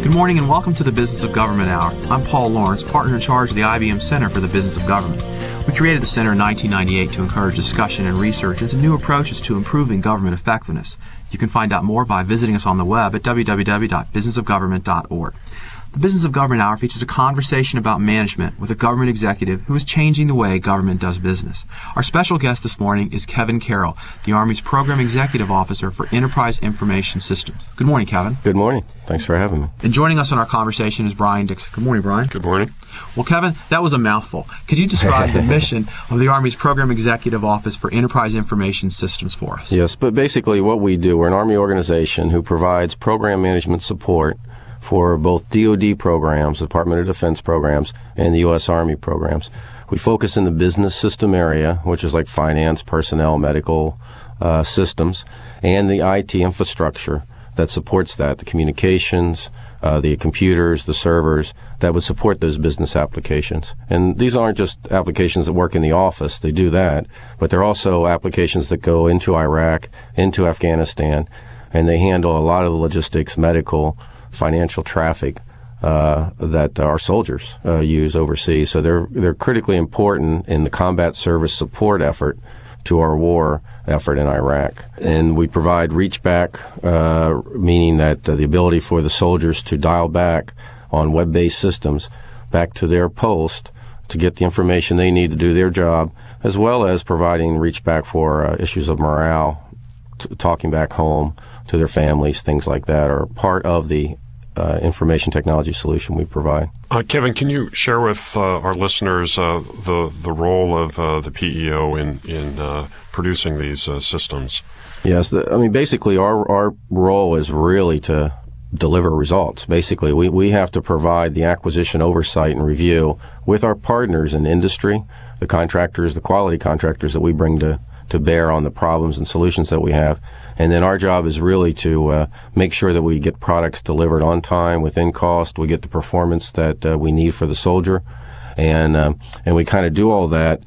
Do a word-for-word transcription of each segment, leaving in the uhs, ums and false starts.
Good morning and welcome to the Business of Government Hour. I'm Paul Lawrence, partner in charge of the I B M Center for the Business of Government. We created the center in nineteen ninety-eight to encourage discussion and research into new approaches to improving government effectiveness. You can find out more by visiting us on the web at w w w dot business of government dot org. The Business of Government Hour features a conversation about management with a government executive who is changing the way government does business. Our special guest this morning is Kevin Carroll, the Army's Program Executive Officer for Enterprise Information Systems. Good morning, Kevin. Good morning. Thanks for having me. And joining us on our conversation is Brian Dixon. Good morning, Brian. Good morning. Well, Kevin, that was a mouthful. Could you describe the mission of the Army's Program Executive Office for Enterprise Information Systems for us? Yes, but basically what we do, we're an Army organization who provides program management support for both D O D programs, Department of Defense programs, and the U S Army programs. We focus in the business system area, which is like finance, personnel, medical uh, systems, and the I T infrastructure that supports that, the communications, uh, the computers, the servers that would support those business applications. And these aren't just applications that work in the office, they do that, but they're also applications that go into Iraq, into Afghanistan, and they handle a lot of the logistics, medical, financial traffic uh, that our soldiers uh, use overseas. So they're they're critically important in the combat service support effort to our war effort in Iraq. And we provide reach back, uh, meaning that uh, the ability for the soldiers to dial back on web-based systems back to their post to get the information they need to do their job, as well as providing reach back for uh, issues of morale, t- talking back home to their families, things like that, are part of the Uh, information technology solution we provide. Uh, Kevin, can you share with uh, our listeners uh, the the role of uh, the P E O in in uh, producing these uh, systems? Yes, the, I mean basically our our role is really to deliver results. Basically, we we have to provide the acquisition oversight and review with our partners in industry, the contractors, the quality contractors that we bring to to bear on the problems and solutions that we have. And then our job is really to uh, make sure that we get products delivered on time, within cost, we get the performance that uh, we need for the soldier. And um, and we kind of do all that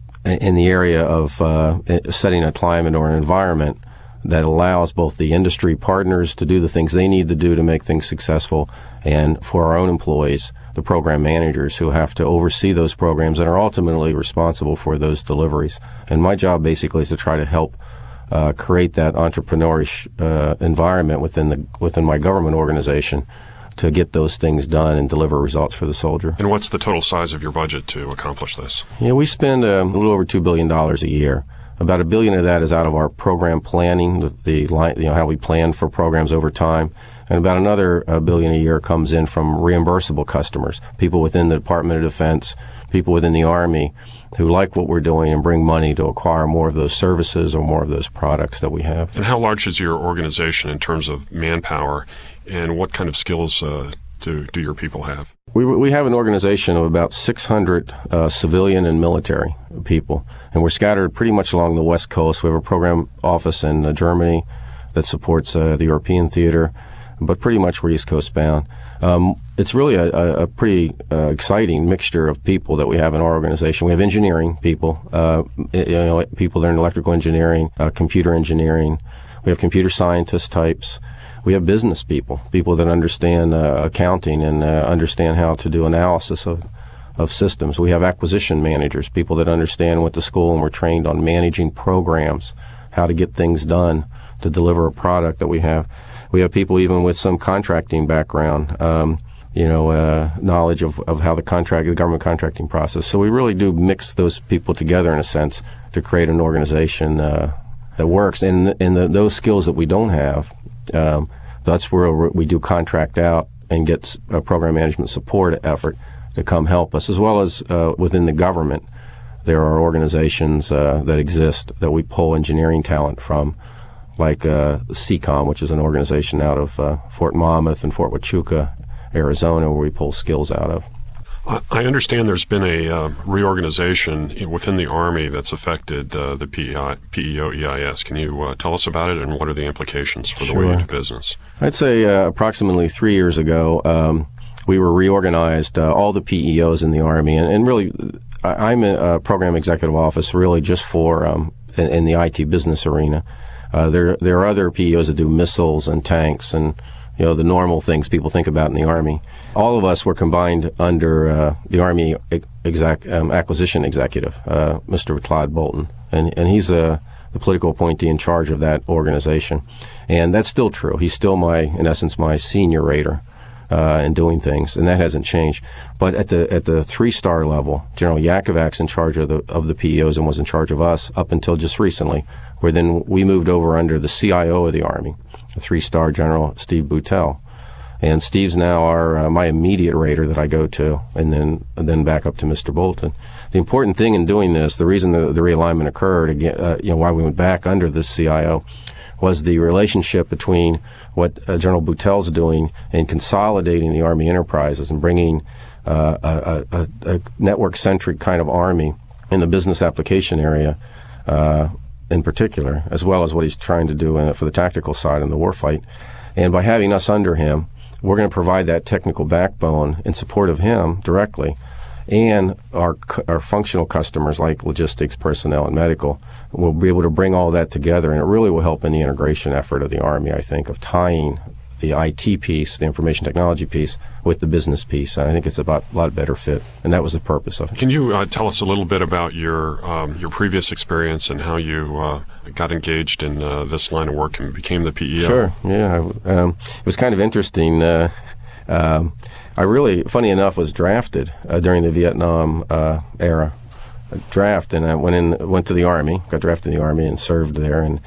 in the area of uh, setting a climate or an environment that allows both the industry partners to do the things they need to do to make things successful, and for our own employees, the program managers who have to oversee those programs and are ultimately responsible for those deliveries. And my job basically is to try to help uh, create that entrepreneurish uh, environment within the within my government organization to get those things done and deliver results for the soldier. And what's the total size of your budget to accomplish this? Yeah, we spend uh, a little over two billion dollars a year. About a billion of that is out of our program planning, the, the line, you know, how we plan for programs over time. And about another uh, billion a year comes in from reimbursable customers, people within the Department of Defense, people within the Army who like what we're doing and bring money to acquire more of those services or more of those products that we have. And how large is your organization in terms of manpower, and what kind of skills uh, do, do your people have? We we have an organization of about six hundred uh, civilian and military people, and we're scattered pretty much along the West Coast. We have a program office in uh, Germany that supports uh, the European theater, but pretty much we're East Coast bound. Um, it's really a, a, a pretty uh, exciting mixture of people that we have in our organization. We have engineering people, uh, you know, people that are in electrical engineering, uh, computer engineering. We have computer scientist types. We have business people, people that understand uh, accounting and uh, understand how to do analysis of, of systems. We have acquisition managers, people that understand, went to school and were trained on managing programs, how to get things done to deliver a product that we have. We have people even with some contracting background, um, you know, uh, knowledge of, of how the contract, the government contracting process. So we really do mix those people together in a sense to create an organization uh, that works. And, and the, those skills that we don't have, um, that's where we do contract out and get a program management support effort to come help us, as well as uh, within the government. There are organizations uh, that exist that we pull engineering talent from, like uh, C COM, which is an organization out of uh, Fort Monmouth and Fort Huachuca, Arizona, where we pull skills out of. I understand there's been a uh, reorganization within the Army that's affected uh, the P E O E I S. Can you uh, tell us about it, and what are the implications for the Sure. way you do business? I'd say uh, approximately three years ago, um, we were reorganized, uh, all the P E Os in the Army, and, and really, I, I'm a, a program executive office really just for um, in, in the I T business arena. Uh, there there are other P E Os that do missiles and tanks and you know, the normal things people think about in the Army. All of us were combined under uh, the Army exec, um, acquisition executive, uh, Mister Clyde Bolton, and and he's a the political appointee in charge of that organization, and that's still true. He's still my, in essence, my senior rater uh, in doing things, and that hasn't changed. But at the at the three-star level, General Yakovac's in charge of the of the P E Os and was in charge of us up until just recently, where then we moved over under the C I O of the Army, the three-star General Steve Beutel. And Steve's now our uh, my immediate rater that I go to, and then and then back up to Mister Bolton. The important thing in doing this, the reason the, the realignment occurred, again, uh, you know, why we went back under this C I O, was the relationship between what uh, General Beutel's doing in consolidating the Army enterprises and bringing uh, a, a, a network-centric kind of Army in the business application area, uh, in particular, as well as what he's trying to do in, for the tactical side in the warfight. And by having us under him, we're going to provide that technical backbone in support of him directly, and our our functional customers like logistics, personnel, and medical will be able to bring all that together, and it really will help in the integration effort of the Army, I think, of tying the I T piece, the information technology piece, with the business piece. And I think it's about a lot better fit, and that was the purpose of it. Can you uh, tell us a little bit about your um, your previous experience and how you uh, got engaged in uh, this line of work and became the P E O? Sure, yeah. Um, it was kind of interesting. Uh, um, I really, funny enough, was drafted uh, during the Vietnam uh, era draft, and I went in, went to the Army, got drafted in the Army, and served there, and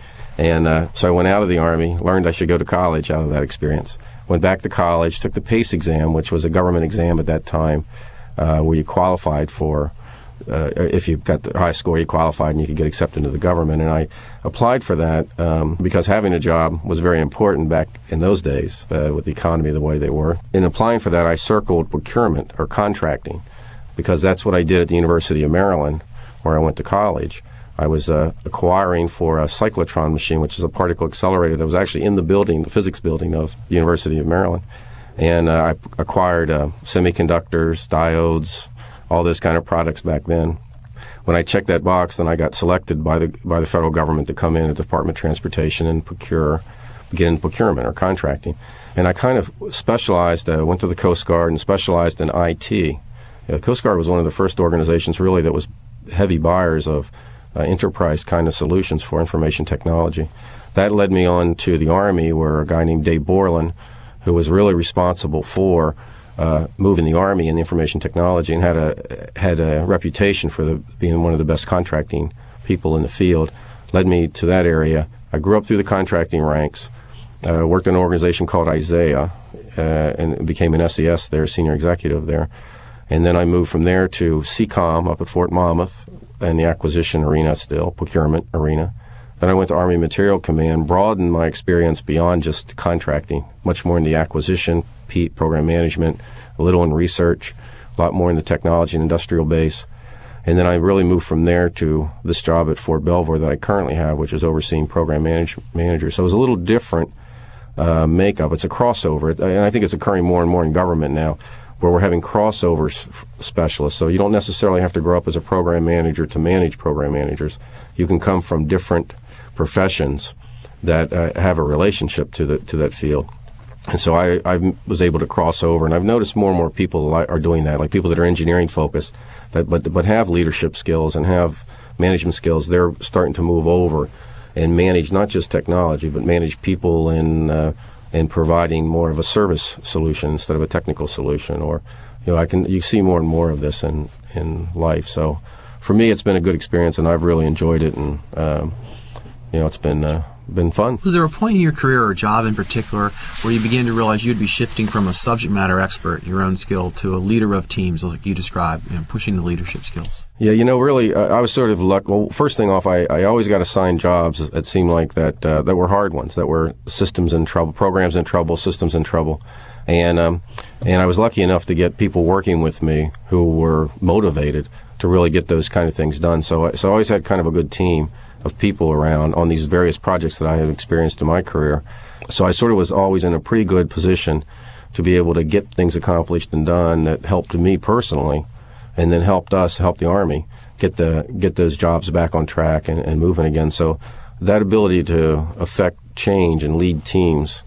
and uh, so I went out of the Army, learned I should go to college out of that experience. Went back to college, took the PACE exam, which was a government exam at that time, uh, where you qualified for, uh, if you got the high score, you qualified and you could get accepted into the government. And I applied for that um, because having a job was very important back in those days uh, with the economy the way they were. In applying for that, I circled procurement or contracting because that's what I did at the University of Maryland, where I went to college. I was uh, acquiring for a cyclotron machine, which is a particle accelerator that was actually in the building, the physics building of the University of Maryland. And uh, I acquired uh, semiconductors, diodes, all those kind of products back then. When I checked that box, then I got selected by the by the federal government to come in at the Department of Transportation and procure, get into procurement or contracting. And I kind of specialized, uh, went to the Coast Guard and specialized in I T. The Coast Guard was one of the first organizations really that was heavy buyers of Uh, enterprise kind of solutions for information technology. That led me on to the Army, where a guy named Dave Borland, who was really responsible for uh, moving the Army in information technology and had a had a reputation for the, being one of the best contracting people in the field, led me to that area. I grew up through the contracting ranks, uh, worked in an organization called Isaiah, uh, and became an S E S there, senior executive there. And then I moved from there to C COM up at Fort Monmouth, in the acquisition arena still, procurement arena. Then I went to Army Material Command, broadened my experience beyond just contracting, much more in the acquisition, P, program management, a little in research, a lot more in the technology and industrial base. And then I really moved from there to this job at Fort Belvoir that I currently have, which is overseeing program manage, manager. So it was a little different uh, makeup. It's a crossover, and I think it's occurring more and more in government now, where we're having crossover specialists. So you don't necessarily have to grow up as a program manager to manage program managers. You can come from different professions that uh, have a relationship to the to that field. And so I, I was able to cross over, and I've noticed more and more people are doing that, like people that are engineering focused, that but but have leadership skills and have management skills. They're starting to move over and manage not just technology, but manage people in uh, and providing more of a service solution instead of a technical solution. Or, you know, I can you see more and more of this in, in life. So for me, it's been a good experience, and I've really enjoyed it, and um, you know, it's been uh, been fun. Was there a point in your career or job in particular where you began to realize you'd be shifting from a subject matter expert, your own skill, to a leader of teams, like you described, you know, pushing the leadership skills? Yeah, you know, really, uh, I was sort of lucky. Well, first thing off, I, I always got assigned jobs that seemed like that uh, that were hard ones, that were systems in trouble, programs in trouble, systems in trouble. And um, and I was lucky enough to get people working with me who were motivated to really get those kind of things done. So, I, so I always had kind of a good team of people around on these various projects that I have experienced in my career. So I sort of was always in a pretty good position to be able to get things accomplished and done that helped me personally, and then helped us, helped the Army get the get those jobs back on track and, and moving again. So that ability to affect change and lead teams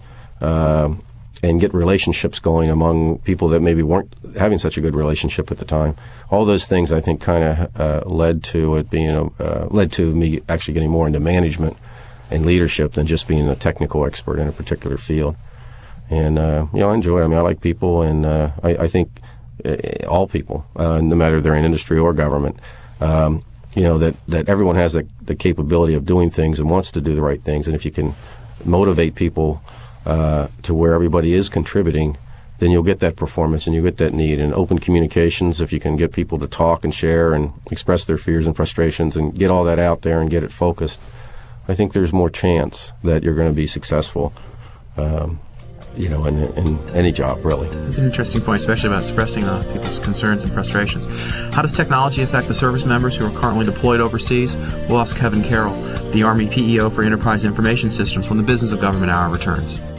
uh, and get relationships going among people that maybe weren't having such a good relationship at the time. All those things, I think, kind of uh, led to it being a, uh, led to me actually getting more into management and leadership than just being a technical expert in a particular field. And uh, you know, I enjoy it. I mean, I like people, and uh, I, I think uh, all people, uh, no matter they're in industry or government, um, you know, that, that everyone has the, the capability of doing things and wants to do the right things. And if you can motivate people Uh, to where everybody is contributing, then you'll get that performance and you get that need. And open communications, if you can get people to talk and share and express their fears and frustrations and get all that out there and get it focused, I think there's more chance that you're going to be successful, um, you know, in, in any job, really. That's an interesting point, especially about expressing uh, people's concerns and frustrations. How does technology affect the service members who are currently deployed overseas? We'll ask Kevin Carroll, the Army P E O for Enterprise Information Systems, when the Business of Government Hour returns.